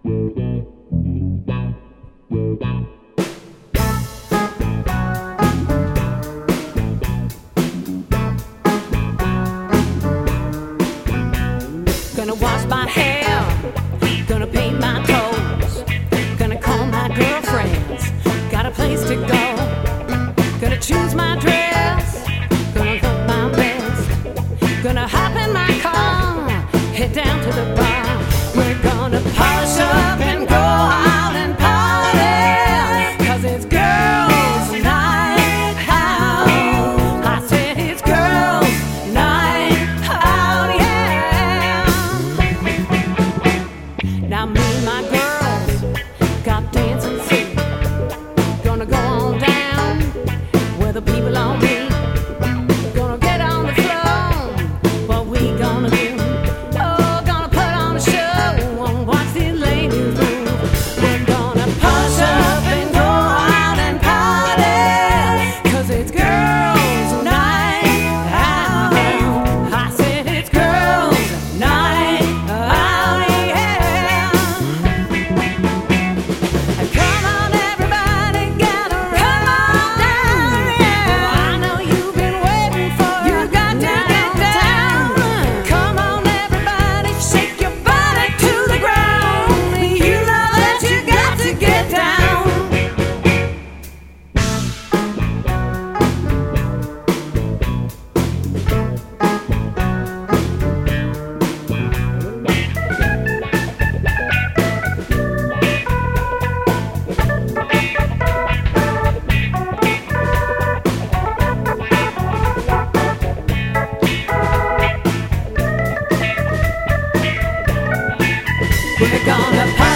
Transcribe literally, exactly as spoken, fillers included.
Gonna wash my hair, gonna paint my toes, gonna call my girlfriends, got a place to go, gonna choose my dress, gonna look my best, gonna hop in my car, head down to the bar. We're gonna polish up and go out and party, 'cause it's girls' night out. I said it's girls' night out, yeah. Now me and my girls got dancing feet, gonna go on down where the people on me, gonna get on the floor. What we gonna do? Oh, gonna put on a show and watch these ladies move. We're gonna push up and go out and party, 'cause it's girls' night out. I said it's girls' night out, yeah. Come on everybody, gotta run on down, yeah. I know you've been waiting for it. You got to get down. Come on everybody, shake your body to the ground. You know that you got to get down. We're gonna